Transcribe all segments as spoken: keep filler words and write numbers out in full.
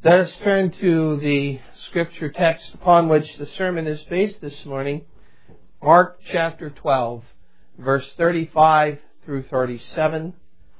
Let us turn to the scripture text upon which the sermon is based this morning, Mark chapter twelve, verse thirty-five through thirty-seven.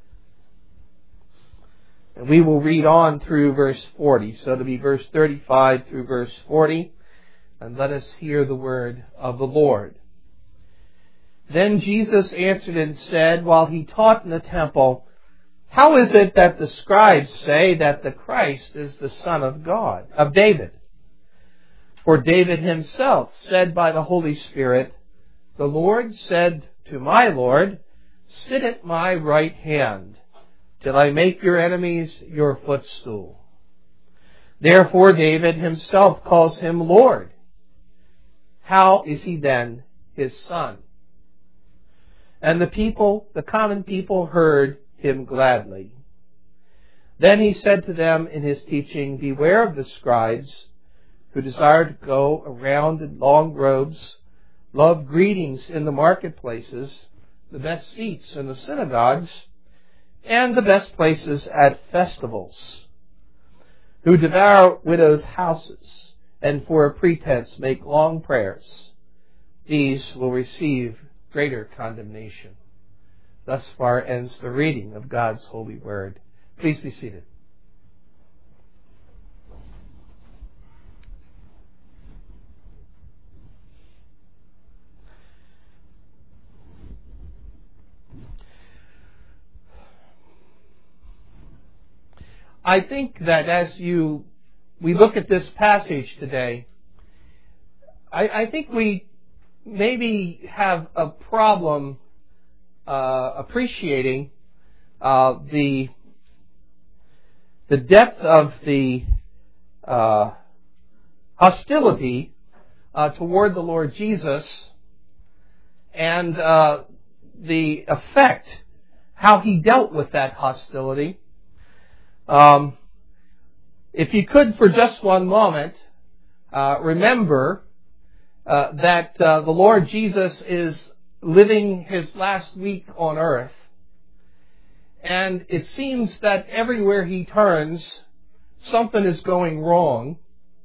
And we will read on through verse forty. So it'll be verse thirty-five through verse forty. And let us hear the word of the Lord. Then Jesus answered and said, while he taught in the temple, "How is it that the scribes say that the Christ is the Son of God, of David? For David himself said by the Holy Spirit, 'The Lord said to my Lord, sit at my right hand, till I make your enemies your footstool.' Therefore David himself calls him Lord. How is he then his son?" And the people, the common people, heard him gladly. Then he said to them in his teaching, "Beware of the scribes who desire to go around in long robes, love greetings in the marketplaces, the best seats in the synagogues, and the best places at festivals, who devour widows' houses, and for a pretense make long prayers. These will receive greater condemnation." Thus far ends the reading of God's holy word. Please be seated. I think that as you we look at this passage today, I, I think we maybe have a problem uh, appreciating uh, the the depth of the uh, hostility uh, toward the Lord Jesus and uh, the effect, how he dealt with that hostility. Um, if you could, for just one moment, uh, remember uh, that uh, the Lord Jesus is living his last week on earth, and it seems that everywhere he turns, something is going wrong,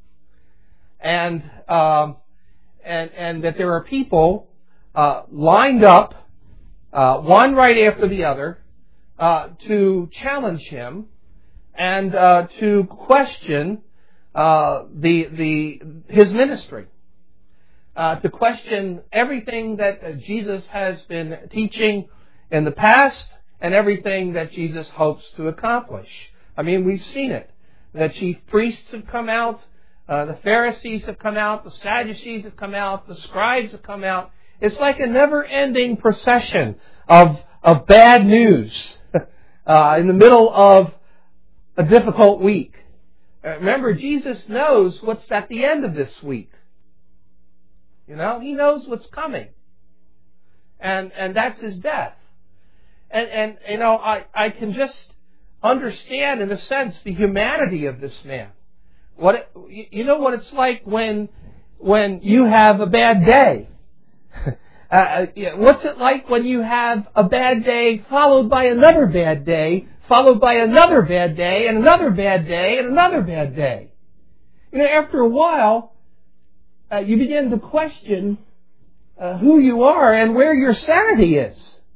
and um, and and that there are people uh, lined up, uh, one right after the other, uh, to challenge him and uh, to question uh, the the his ministry, uh, to question everything that uh, Jesus has been teaching in the past and everything that Jesus hopes to accomplish. I mean, we've seen it. The chief priests have come out, uh, the Pharisees have come out, the Sadducees have come out, the scribes have come out. It's like a never-ending procession of of bad news uh, in the middle of a difficult week. Uh, remember, Jesus knows what's at the end of this week. You know, he knows what's coming. And and that's his death. And, and you know, I, I can just understand, in a sense, the humanity of this man. What it, you know what it's like when when you have a bad day. uh, what's it like when you have a bad day followed by another bad day, followed by another bad day, and another bad day, and another bad day? You know, after a while, uh, you begin to question uh, who you are and where your sanity is.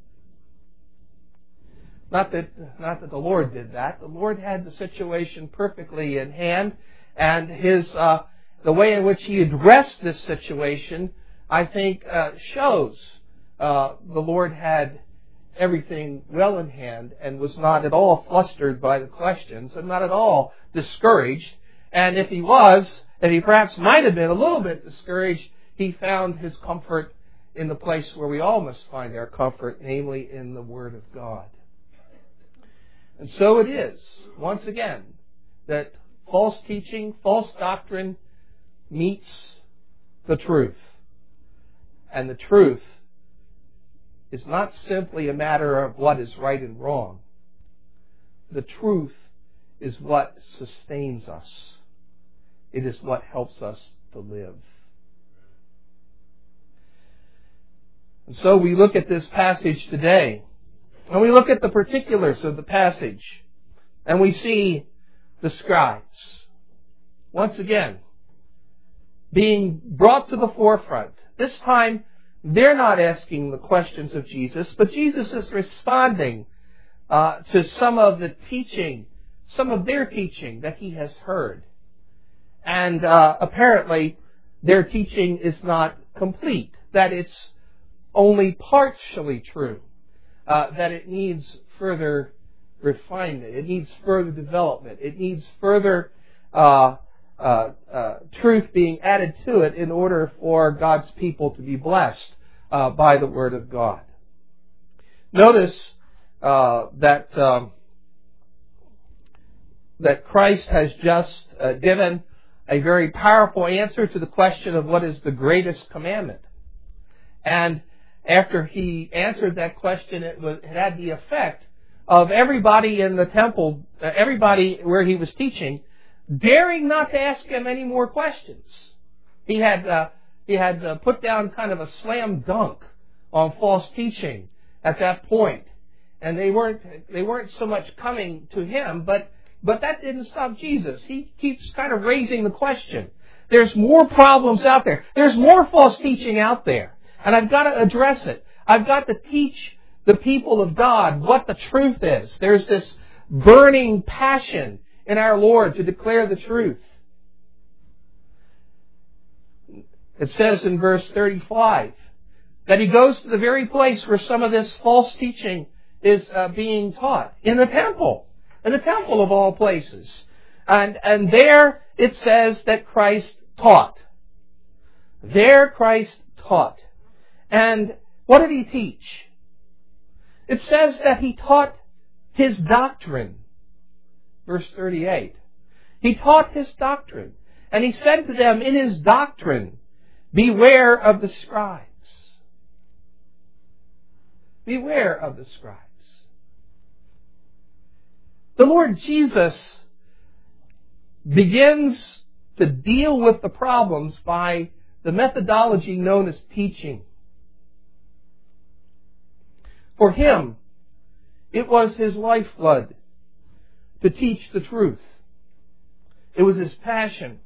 Not that, not that the Lord did that. The Lord had the situation perfectly in hand, and his uh, the way in which he addressed this situation, I think, uh, shows uh, the Lord had everything well in hand and was not at all flustered by the questions and not at all discouraged. And if he was, and he perhaps might have been a little bit discouraged, he found his comfort in the place where we all must find our comfort, namely in the Word of God. And so it is, once again, that false teaching, false doctrine meets the truth. And the truth is not simply a matter of what is right and wrong. The truth is what sustains us. It is what helps us to live. And so we look at this passage today, and we look at the particulars of the passage, and we see the scribes. once again, being brought to the forefront. This time, they're not asking the questions of Jesus, but Jesus is responding uh, to some of the teaching, some of their teaching that he has heard. And uh, apparently, their teaching is not complete, that it's only partially true, uh, that it needs further refinement, it needs further development, it needs further uh, uh, uh, truth being added to it in order for God's people to be blessed uh, by the Word of God. Notice uh, that um, that Christ has just uh, given a very powerful answer to the question of what is the greatest commandment. And after he answered that question, it, was, it had the effect of everybody in the temple, uh, everybody where he was teaching, daring not to ask him any more questions. He had uh, he had uh, put down kind of a slam dunk on false teaching at that point, and they weren't they weren't so much coming to him, but but that didn't stop Jesus. He keeps kind of raising the question. There's more problems out there. There's more false teaching out there, and I've got to address it. I've got to teach the people of God what the truth is. There's this burning passion in our Lord to declare the truth. It says in verse thirty-five that he goes to the very place where some of this false teaching is uh, being taught, in the temple, in the temple of all places. And, and there it says that Christ taught. There Christ taught. And what did he teach? It says that he taught his doctrine. Verse thirty-eight. He taught his doctrine. And he said to them in his doctrine, beware of the scribes. Beware of the scribes. The Lord Jesus begins to deal with the problems by the methodology known as teaching. For him, it was his lifeblood to teach the truth. It was his passion.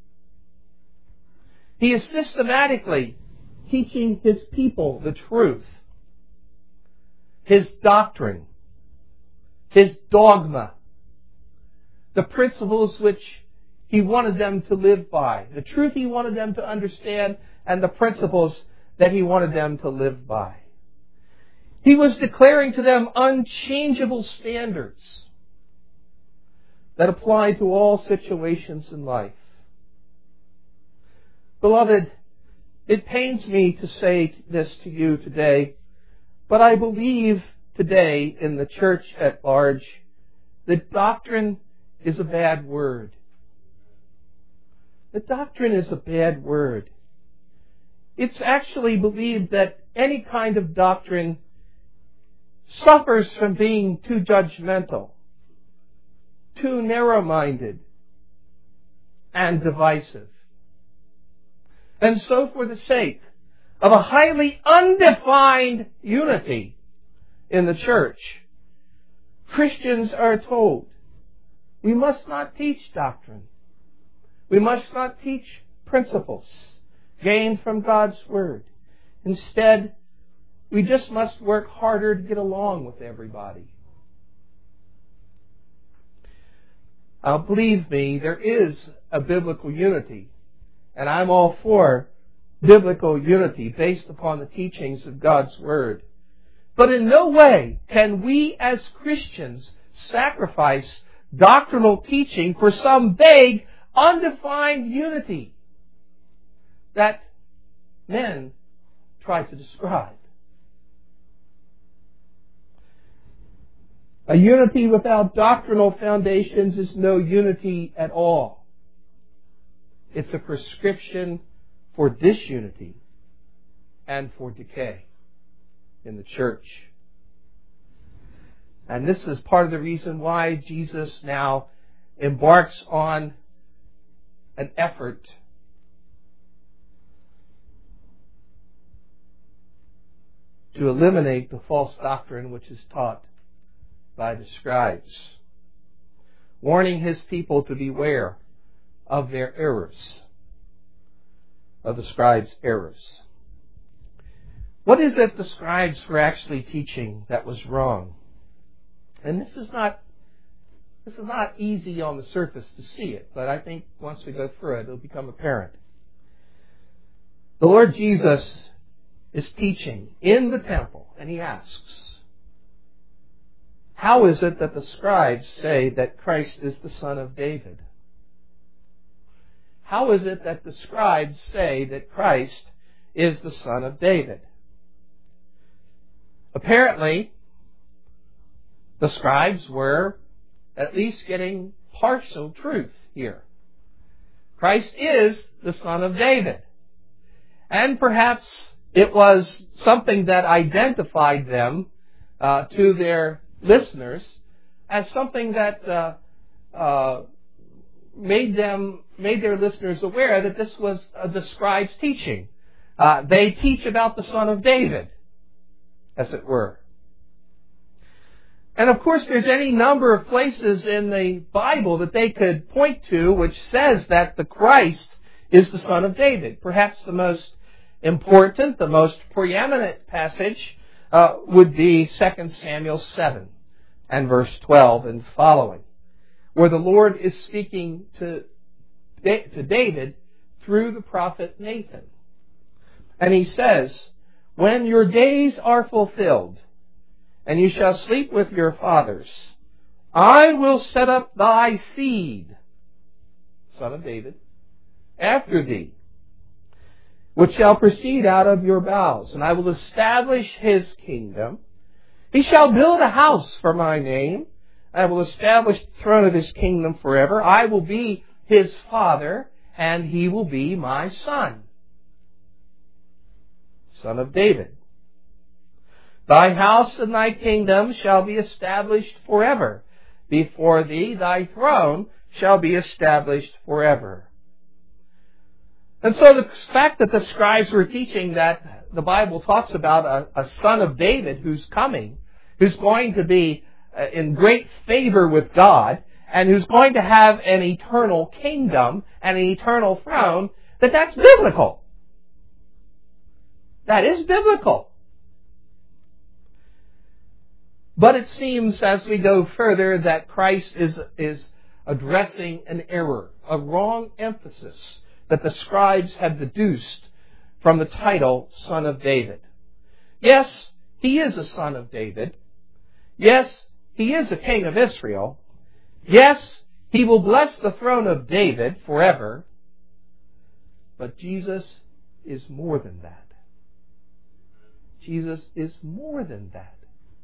He is systematically teaching his people the truth, his doctrine, his dogma, the principles which he wanted them to live by, the truth he wanted them to understand, and the principles that he wanted them to live by. He was declaring to them unchangeable standards that apply to all situations in life. Beloved, it pains me to say this to you today, but I believe today in the church at large that doctrine is a bad word. The doctrine is a bad word. It's actually believed that any kind of doctrine suffers from being too judgmental, too narrow-minded, and divisive. And so for the sake of a highly undefined unity in the church, Christians are told, we must not teach doctrine. We must not teach principles gained from God's Word. Instead, we just must work harder to get along with everybody. Uh, believe me, there is a biblical unity, and I'm all for biblical unity based upon the teachings of God's Word. But in no way can we as Christians sacrifice doctrinal teaching for some vague, undefined unity that men try to describe. A unity without doctrinal foundations is no unity at all. It's a prescription for disunity and for decay in the church. And this is part of the reason why Jesus now embarks on an effort to eliminate the false doctrine which is taught by the scribes, warning his people to beware of their errors, of the scribes' errors. What is it the scribes were actually teaching that was wrong? And this is not this is not easy on the surface to see it, but I think once we go through it, it'll become apparent. The Lord Jesus is teaching in the temple, and He asks, how is it that the scribes say that Christ is the Son of David? How is it that the scribes say that Christ is the Son of David? Apparently, the scribes were at least getting partial truth here. Christ is the Son of David. And perhaps it was something that identified them uh, to their listeners as something that uh, uh, made them made their listeners aware that this was uh, the scribes' teaching. Uh, they teach about the Son of David, as it were. And of course, there's any number of places in the Bible that they could point to which says that the Christ is the Son of David. Perhaps the most important, the most preeminent passage uh, would be Second Samuel seven and verse twelve and following, where the Lord is speaking to, to David through the prophet Nathan. And He says, when your days are fulfilled, and you shall sleep with your fathers, I will set up thy seed, Son of David, after thee, which shall proceed out of your bowels, and I will establish his kingdom. He shall build a house for my name. I will establish the throne of his kingdom forever. I will be his father, and he will be my son. Son of David. Thy house and thy kingdom shall be established forever. Before thee thy throne shall be established forever. And so the fact that the scribes were teaching that the Bible talks about a, a son of David who's coming, who's going to be uh, in great favor with God, and who's going to have an eternal kingdom and an eternal throne, that that's biblical. That is biblical. But it seems as we go further that Christ is, is addressing an error, a wrong emphasis that the scribes had deduced from the title Son of David. Yes, He is a son of David. Yes, He is a king of Israel. Yes, He will bless the throne of David forever. But Jesus is more than that. Jesus is more than that.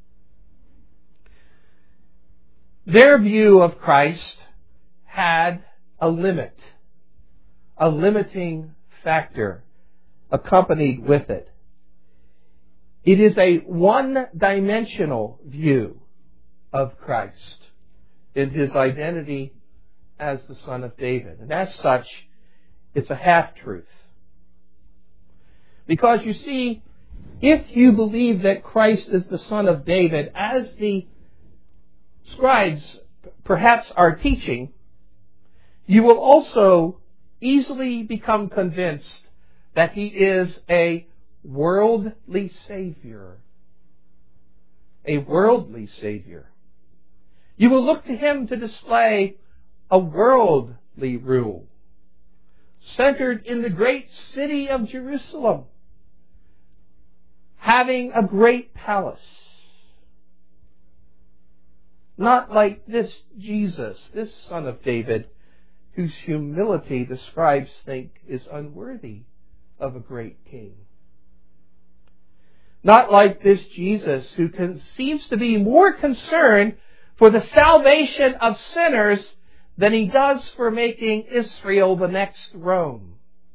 Their view of Christ had a limit, a limiting factor accompanied with it. It is a one-dimensional view of Christ in His identity as the Son of David. And as such, it's a half-truth. Because you see, if you believe that Christ is the Son of David, as the scribes perhaps are teaching, you will also easily become convinced that He is a worldly Savior. A worldly Savior. You will look to Him to display a worldly rule, centered in the great city of Jerusalem, having a great palace. Not like this Jesus, this Son of David, whose humility the scribes think is unworthy of a great king. Not like this Jesus, who can, seems to be more concerned for the salvation of sinners than He does for making Israel the next Rome.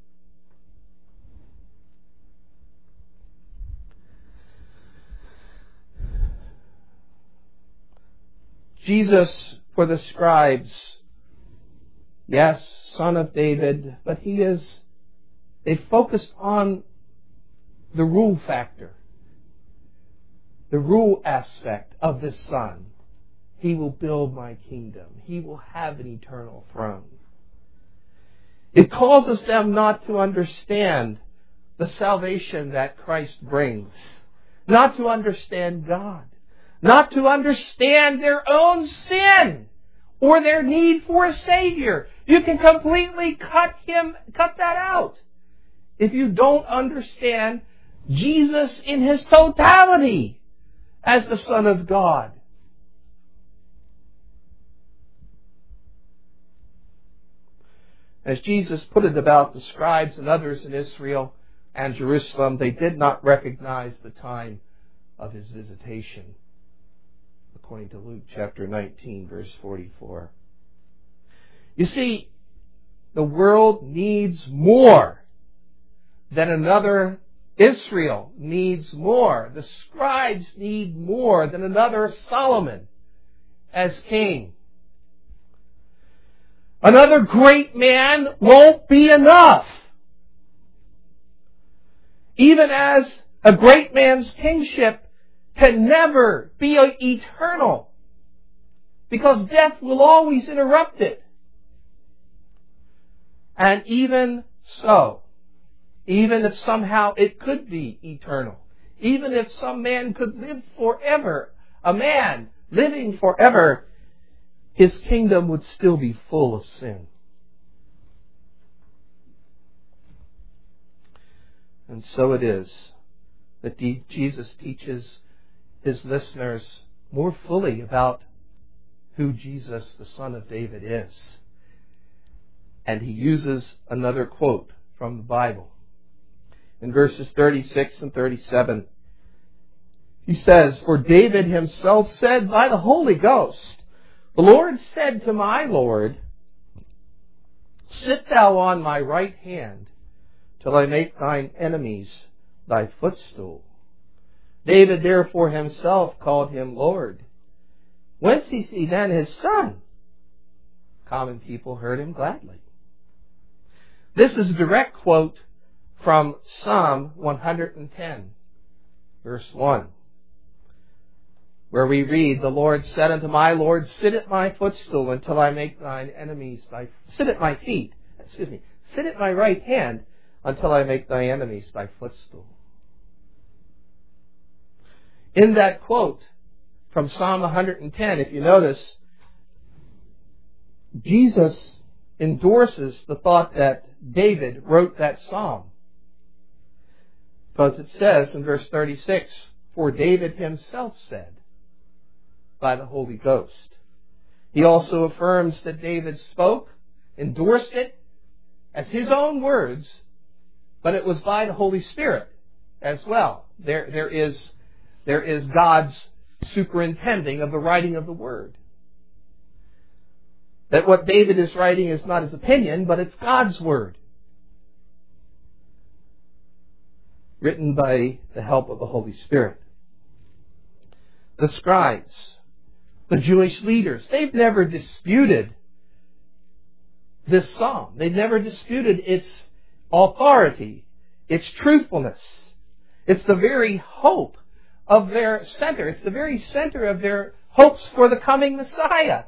Jesus, for the scribes, yes, Son of David, but He is, they focused on the rule factor, the rule aspect of this Son. He will build my kingdom. He will have an eternal throne. It causes them not to understand the salvation that Christ brings, not to understand God, not to understand their own sin or their need for a Savior. You can completely cut him, cut that out if you don't understand Jesus in His totality as the Son of God. As Jesus put it about the scribes and others in Israel and Jerusalem, they did not recognize the time of His visitation, according to Luke chapter nineteen, verse forty-four. You see, the world needs more than another Israel needs more. The scribes need more than another Solomon as king. Another great man won't be enough. Even as a great man's kingship can never be eternal, because death will always interrupt it. And even so, even if somehow it could be eternal, even if some man could live forever, a man living forever, his kingdom would still be full of sin. And so it is that Jesus teaches His listeners more fully about who Jesus, the Son of David, is. And He uses another quote from the Bible. In verses thirty-six and thirty-seven, He says, "For David himself said by the Holy Ghost, the Lord said to my Lord, Sit thou on my right hand, till I make thine enemies thy footstool. David therefore himself called Him Lord. Whence is He then His Son? Common people heard Him gladly." This is a direct quote from Psalm one hundred ten, verse one, where we read, "The Lord said unto my Lord, Sit at my footstool until I make thine enemies thy... Sit at my feet, excuse me, sit at my right hand until I make thy enemies thy footstool." In that quote from Psalm one hundred ten, if you notice, Jesus endorses the thought that David wrote that psalm. Because it says in verse thirty-six, "For David himself said by the Holy Ghost." He also affirms that David spoke, endorsed it as his own words, but it was by the Holy Spirit as well. There, there is, there is God's superintending of the writing of the Word. That what David is writing is not his opinion, but it's God's Word, written by the help of the Holy Spirit. The scribes, the Jewish leaders, they've never disputed this psalm. They've never disputed its authority, its truthfulness. It's the very hope of their center. It's the very center of their hopes for the coming Messiah.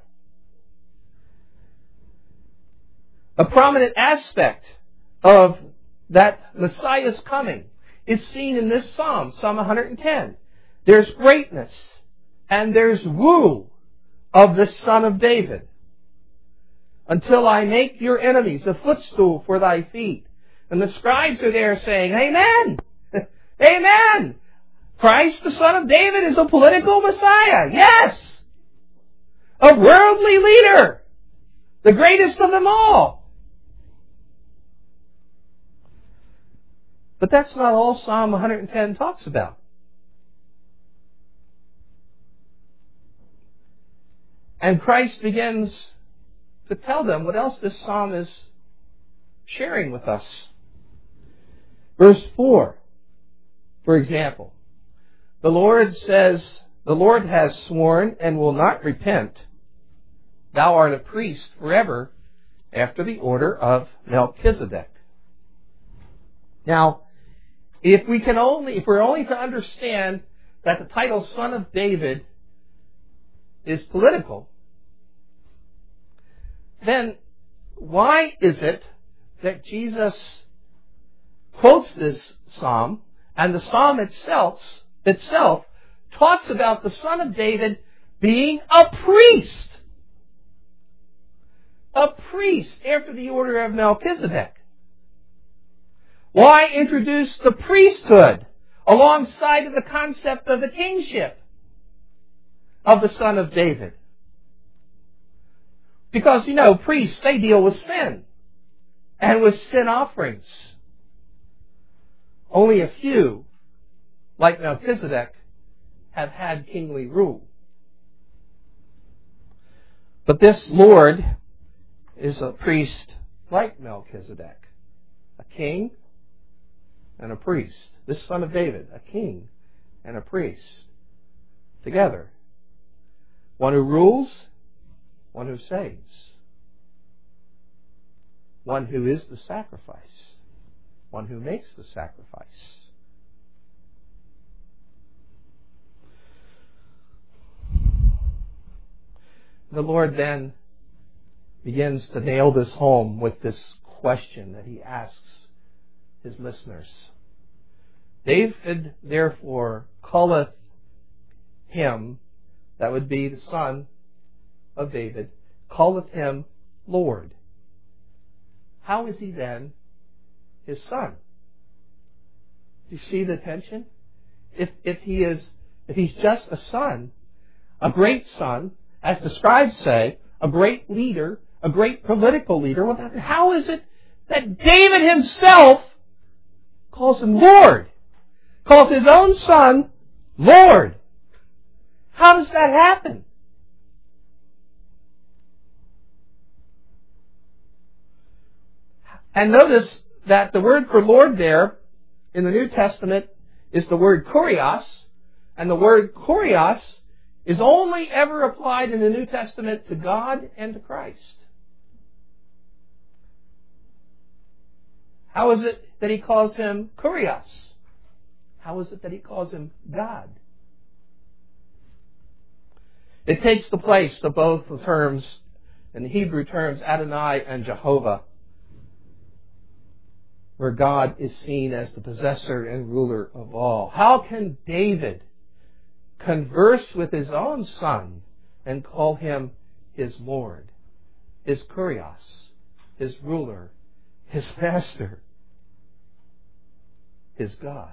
A prominent aspect of that Messiah's coming is seen in this psalm, Psalm one hundred ten. There's greatness and there's rule of the Son of David. "Until I make your enemies a footstool for thy feet." And the scribes are there saying, Amen! Amen! Christ, the Son of David, is a political Messiah. Yes! A worldly leader. The greatest of them all. But that's not all Psalm one hundred ten talks about. And Christ begins to tell them what else this psalm is sharing with us. Verse four, for example, the Lord says, "The Lord has sworn and will not repent. Thou art a priest forever after the order of Melchizedek." Now, if we can only, if we're only to understand that the title Son of David is political, then why is it that Jesus quotes this psalm, and the psalm itself, itself talks about the Son of David being a priest. A priest after the order of Melchizedek. Why introduce the priesthood alongside of the concept of the kingship of the Son of David? Because, you know, priests, they deal with sin and with sin offerings. Only a few, like Melchizedek, have had kingly rule. But this Lord is a priest like Melchizedek, a king and a priest. This Son of David, a king and a priest, together. One who rules, one who saves. One who is the sacrifice. One who makes the sacrifice. The Lord then begins to nail this home with this question that he asks his listeners. David therefore calleth him, that would be the Son of David, calleth him Lord. How is he then his son? Do you see the tension? If if he is if he's just a son, a great son, as the scribes say, a great leader, a great political leader, well, how is it that David himself calls him Lord? Calls his own son Lord? How does that happen? And notice that the word for Lord there in the New Testament is the word kurios, and the word kurios is only ever applied in the New Testament to God and to Christ. How is it that he calls him kurios? How is it that he calls him God? It takes the place of both the terms, in the Hebrew terms, Adonai and Jehovah, where God is seen as the possessor and ruler of all. How can David converse with his own son and call him his Lord, his kurios, his ruler, his master, his God?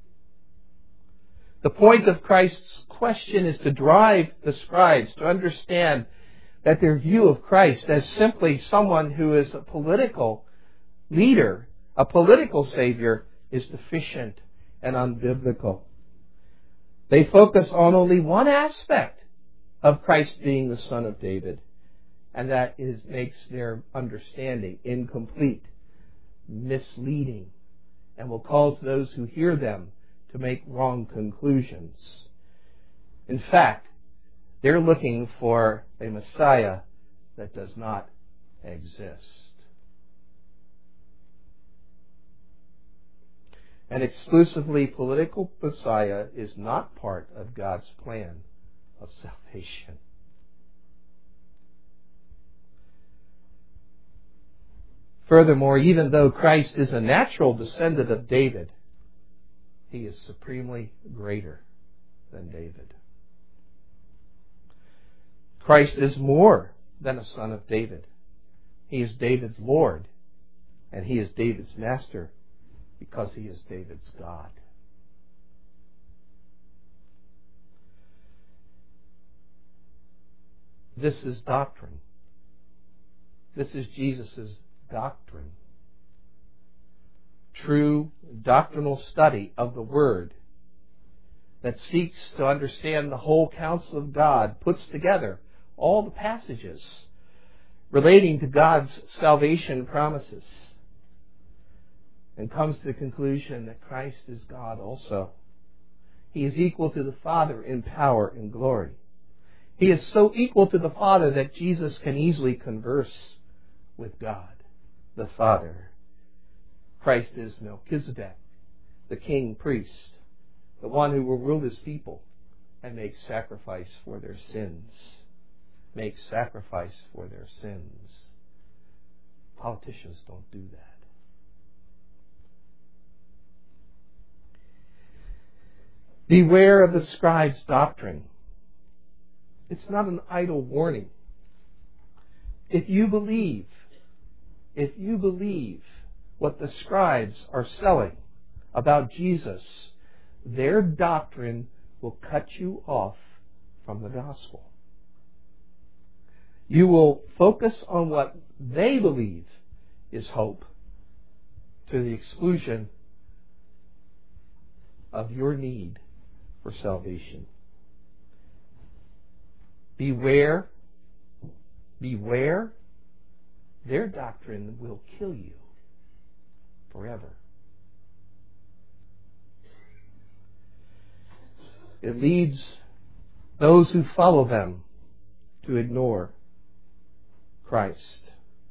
The point of Christ's question is to drive the scribes to understand that their view of Christ as simply someone who is a political leader, a political savior, is deficient and unbiblical. They focus on only one aspect of Christ being the Son of David, and that is makes their understanding incomplete, misleading, and will cause those who hear them to make wrong conclusions. In fact, they're looking for a Messiah that does not exist. An exclusively political Messiah is not part of God's plan of salvation. Furthermore, even though Christ is a natural descendant of David, he is supremely greater than David. Christ is more than a son of David. He is David's Lord, and he is David's master, because he is David's God. This is doctrine. This is Jesus' doctrine. True doctrinal study of the Word that seeks to understand the whole counsel of God, puts together all the passages relating to God's salvation promises, and comes to the conclusion that Christ is God also. He is equal to the Father in power and glory. He is so equal to the Father that Jesus can easily converse with God, the Father. Christ is Melchizedek, the king priest, the one who will rule his people and make sacrifice for their sins. Make sacrifice for their sins. Politicians don't do that. Beware of the scribes' doctrine. It's not an idle warning. If you believe, if you believe what the scribes are selling about Jesus, their doctrine will cut you off from the gospel. You will focus on what they believe is hope to the exclusion of your need for salvation. Beware, beware, their doctrine will kill you forever. It leads those who follow them to ignore Christ,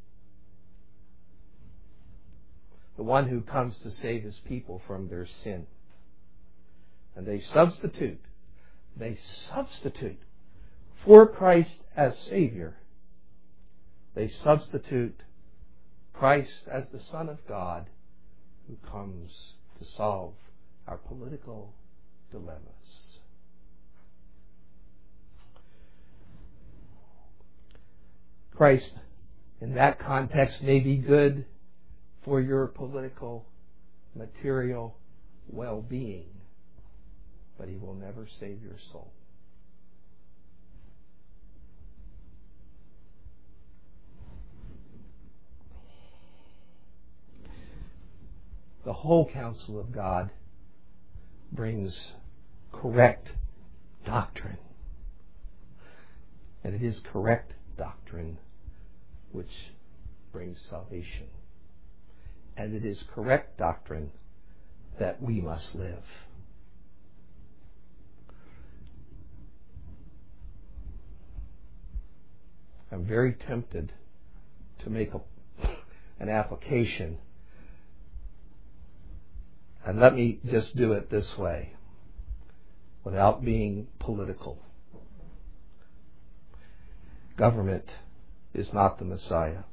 the one who comes to save his people from their sin. And they substitute, they substitute for Christ as Savior. They substitute Christ as the Son of God who comes to solve our political dilemmas. Christ, in that context, may be good for your political, material well-being, but he will never save your soul. The whole counsel of God brings correct doctrine. And it is correct doctrine which brings salvation. And it is correct doctrine that we must live. I'm very tempted to make a, an application. And let me just do it this way, without being political. Government is not the Messiah.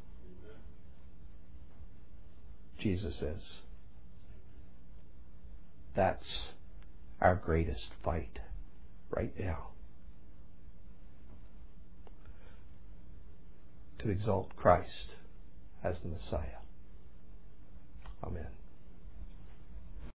Jesus is. That's our greatest fight right now. To exalt Christ as the Messiah. Amen.